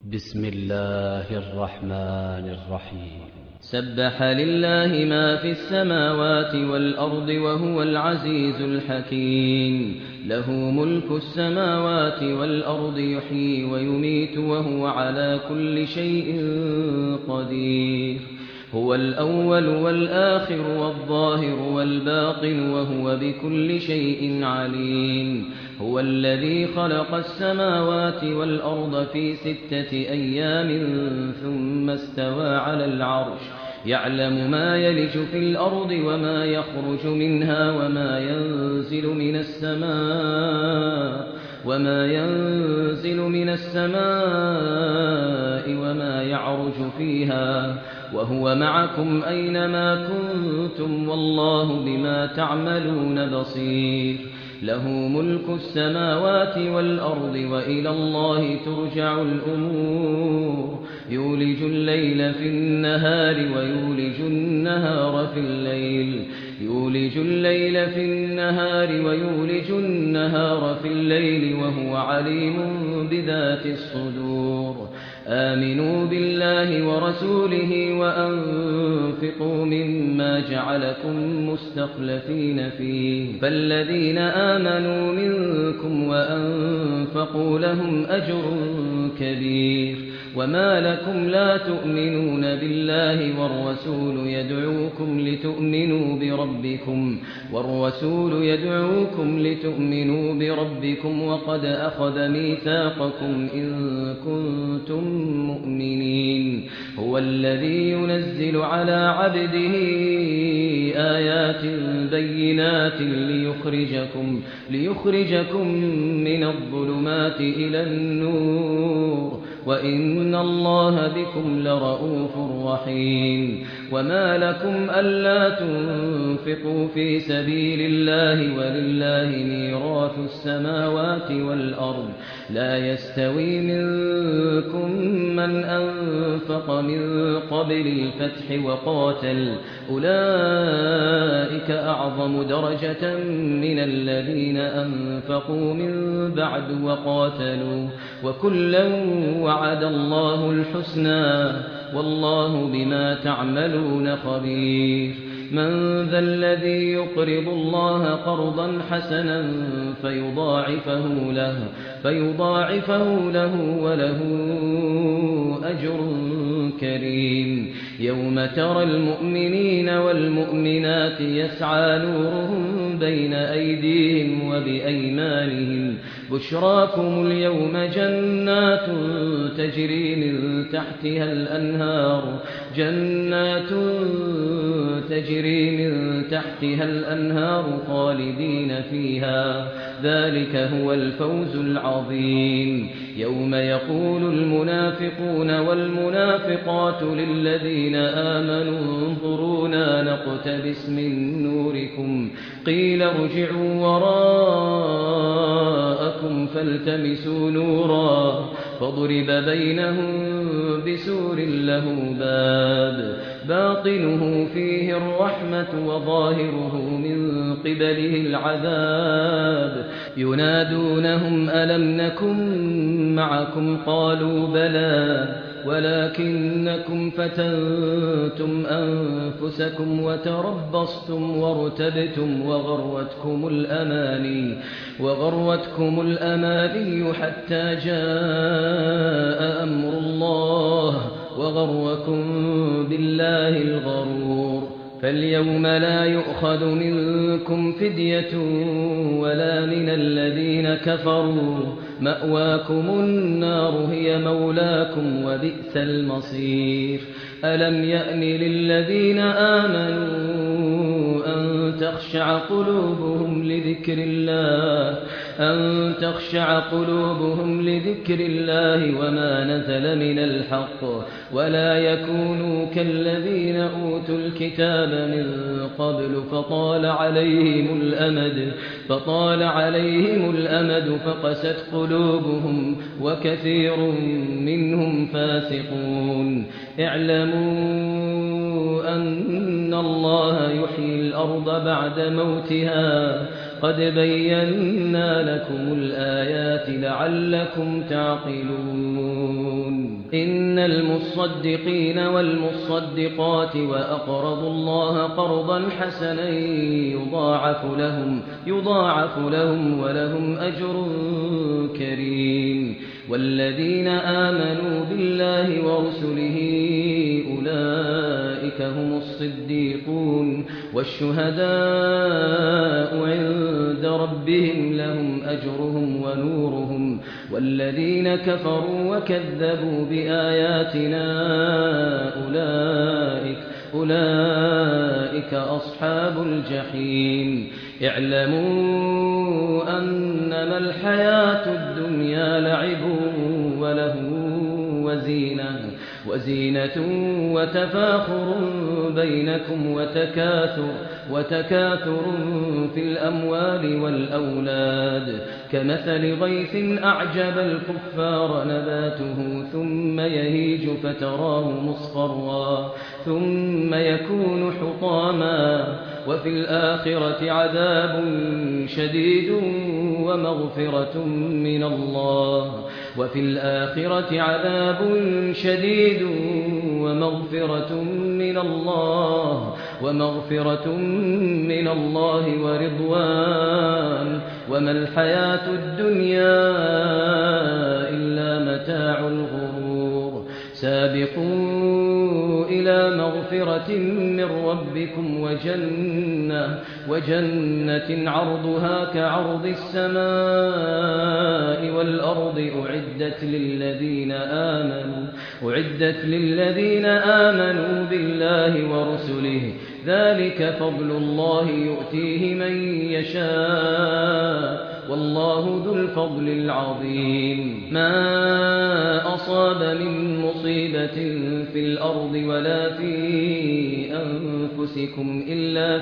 بسم الله الرحمن الرحيم. سبح لله ما في السماوات والأرض وهو العزيز الحكيم. له ملك السماوات والأرض يحيي ويميت وهو على كل شيء قدير. هو الأول والآخر والظاهر والباطن وهو بكل شيء عليم. هو الذي خلق السماوات والأرض في 6 أيام ثم استوى على العرش يعلم ما يلج في الأرض وما يخرج منها وما ينزل من السماء وما يعرج فيها وهو معكم أينما كنتم والله بما تعملون بصير. له ملك السماوات والأرض وإلى الله ترجع الأمور. يولج الليل في النهار ويولج النهار في الليل وهو عليم بذات الصدور. آمنوا بالله ورسوله وأنفقوا مما جعلكم مستخلفين فيه فالذين آمنوا منكم وأنفقوا لهم أجر كبير. وما لكم لا تؤمنون بالله والرسول يدعوكم لتؤمنوا بربكم وقد أخذ ميثاقكم إن كنتم مؤمنين. هو الذي ينزل على عبده آيات بينات ليخرجكم من الظلمات إلى النور وإن الله بكم لرءوف رحيم. وما لكم ألا تنفقوا في سبيل الله ولله ميراث السماوات والأرض لا يستوي منكم من أنفق من قبل الفتح وقاتل أولئك أعظم درجة من الذين أنفقوا من بعد وقاتلوا وكلا وعد الله الحسنى والله بما تعملون خبير. من ذا الذي يقرض الله قرضا حسنا فيضاعفه له وله أجر كريم. يوم ترى المؤمنين والمؤمنات يسعى نورهم بين أيديهم وبأيمانهم بشراكم اليوم جنات تجري من تحتها الأنهار خالدين فيها ذلك هو الفوز العظيم. يوم يقول المنافقون والمنافقات للذين آمنوا انظرونا نقتبس من نوركم قيل ارجعوا وراءكم فالتمسوا نورا فضرب بينهم بسور له باب باطنه فيه الرحمة وظاهره من قبله العذاب ينادونهم ألم نكن معكم قالوا بلى ولكنكم فتنتم أنفسكم وتربصتم وارتبتم وغرتكم الأماني حتى جاء أمر الله وغركم بالله الغرور. فاليوم لا يؤخذ منكم فدية ولا من الذين كفروا مأواكم النار هي مولاكم وبئس المصير. ألم يأن للذين آمنوا أن تخشع قلوبهم لذكر الله وما نزل من الحق ولا يكونوا كالذين أوتوا الكتاب من قبل فطال عليهم الأمد فقست قلوبهم وكثير منهم فاسقون. اعلموا أن الله يحيي الأرض بعد موتها قد بينا لكم الآيات لعلكم تعقلون. إن المصدقين والمصدقات وأقرضوا الله قرضا حسنا يضاعف لهم ولهم أجر كريم والذين آمنوا بالله ورسله أولئك هم الصديقون والشهداء عند ربهم لهم أجرهم ونورهم والذين كفروا وكذبوا بآياتنا أولئك أصحاب الجحيم اعلموا أنما الحياة الدنيا لعب وله وزينة وتفاخر بينكم وتكاثر في الأموال والأولاد كمثل غيث أعجب الكفار نباته ثم يهيج فتراه مصفرا ثم يكون حطاما وفي الآخرة عذاب شديد ومغفرة من الله ورضوان وما الحياة الدنيا إلا متاع الغرور سابقوا إلى مغفرة من ربكم وجنة عرضها كعرض السماء والأرض أعدت للذين آمنوا بالله ورسله ذلك فضل الله يؤتيه من يشاء والله ذو الفضل العظيم ما أصاب من مصيبة في الأرض ولا في أنفسكم إلا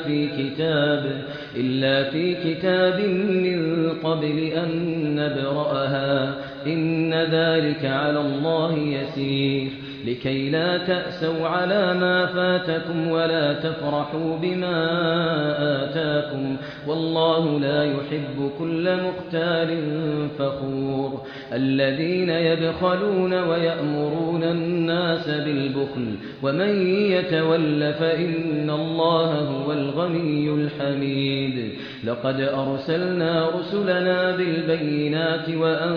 في كتاب من قبل أن نبرأها إن ذلك على الله يسير لكي لا تأسوا على ما فاتكم ولا تفرحوا بما آتاكم والله لا يحب كل مختال فخور الذين يبخلون ويأمرون الناس بالبخل ومن يتول فإن الله هو الغني الحميد لقد أرسلنا رسلنا بالبينات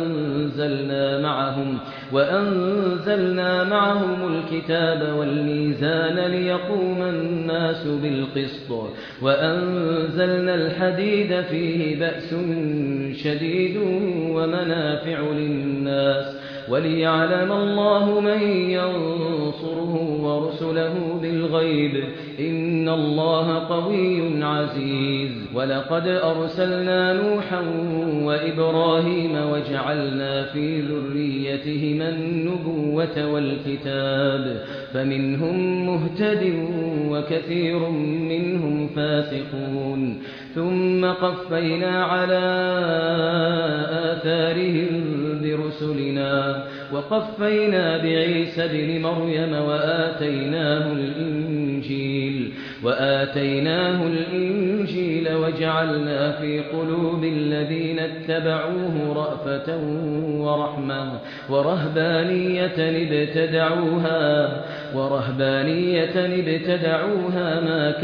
وأنزلنا معهم الكتاب والميزان ليقوم الناس بالقسط وأنزلنا الحديد فيه بأس شديد ومنافع للناس وليعلم الله من ينصره ورسله بالغيب إن الله قوي عزيز ولقد أرسلنا نوحا وإبراهيم وجعلنا في ذريتهما النبوة والكتاب فمنهم مهتد وكثير منهم فاسقون ثم قفينا على آثارهم برسلنا وقفينا بعيسى ابن مريم وآتيناه الإنجيل وجعلنا في قلوب الذين اتبعوه رأفة ورحمة ورهبانية ابتدعوها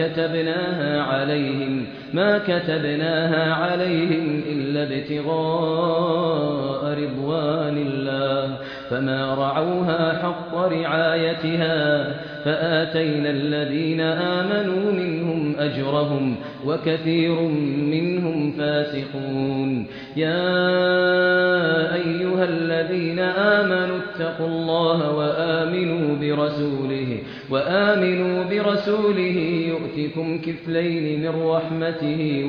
ما كتبناها عليهم إلا ابتغاء رضوان الله فما رعوها حق رعايتها فآتينا الذين آمنوا منهم أجرهم وكثير منهم فاسقون يا أيها الذين آمنوا اتقوا الله وآمنوا برسوله يؤتكم كفلين من رحمته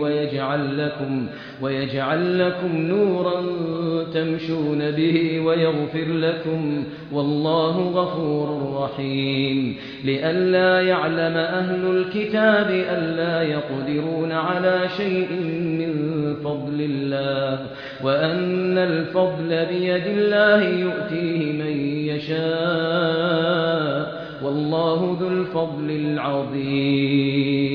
ويجعل لكم نورا تمشون به ويغفر لكم والله غفور رحيم لئلا يعلم أهل الكتاب ألا يقدرون على شيء من فضل الله وأن الفضل بيد الله يؤتيه من يشاء والله ذو الفضل العظيم